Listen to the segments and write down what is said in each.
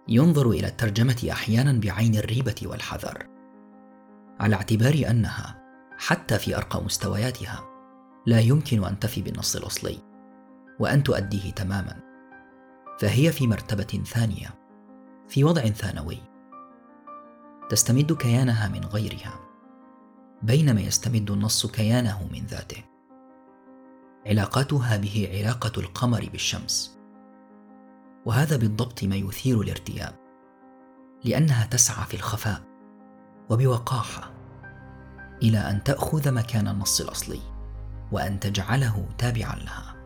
ينظر إلى الترجمة أحيانا بعين الريبة والحذر، على اعتبار أنها حتى في أرقى مستوياتها لا يمكن أن تفي بالنص الأصلي وأن تؤديه تماما، فهي في مرتبة ثانية، في وضع ثانوي، تستمد كيانها من غيرها بينما يستمد النص كيانه من ذاته. علاقاتها به علاقة القمر بالشمس، وهذا بالضبط ما يثير الارتياب، لأنها تسعى في الخفاء وبوقاحة إلى أن تأخذ مكان النص الأصلي وأن تجعله تابعا لها.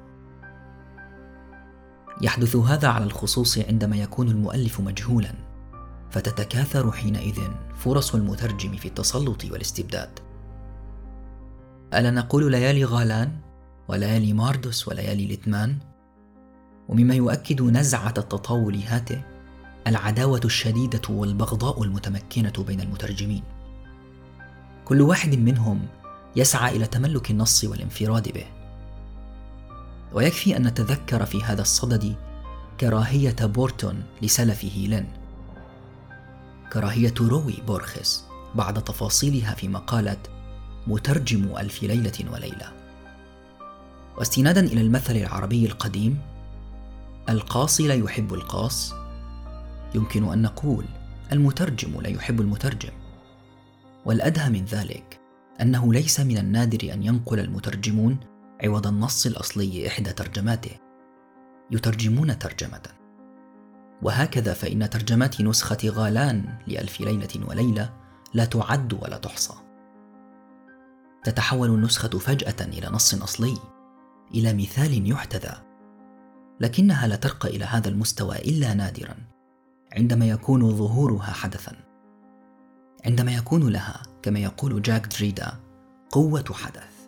يحدث هذا على الخصوص عندما يكون المؤلف مجهولا، فتتكاثر حينئذ فرص المترجم في التسلط والاستبداد. ألا نقول ليالي غالان وليالي ماردوس وليالي لتمان؟ ومما يؤكد نزعة التطاول هاته العداوة الشديدة والبغضاء المتمكنة بين المترجمين، كل واحد منهم يسعى إلى تملك النص والانفراد به. ويكفي أن نتذكر في هذا الصدد كراهية بورتون لسلفه لين، كراهية روي بورخس بعد تفاصيلها في مقالة مترجم ألف ليلة وليلة. واستنادا إلى المثل العربي القديم القاصي لا يحب القاص، يمكن أن نقول المترجم لا يحب المترجم. والأدهى من ذلك أنه ليس من النادر أن ينقل المترجمون عوض النص الأصلي إحدى ترجماته، يترجمون ترجمة. وهكذا فإن ترجمات نسخة غالان لألف ليلة وليلة لا تعد ولا تحصى. تتحول النسخة فجأة إلى نص أصلي، إلى مثال يحتذى، لكنها لا ترقى إلى هذا المستوى إلا نادرا، عندما يكون ظهورها حدثا، عندما يكون لها كما يقول جاك دريدا قوة حدث.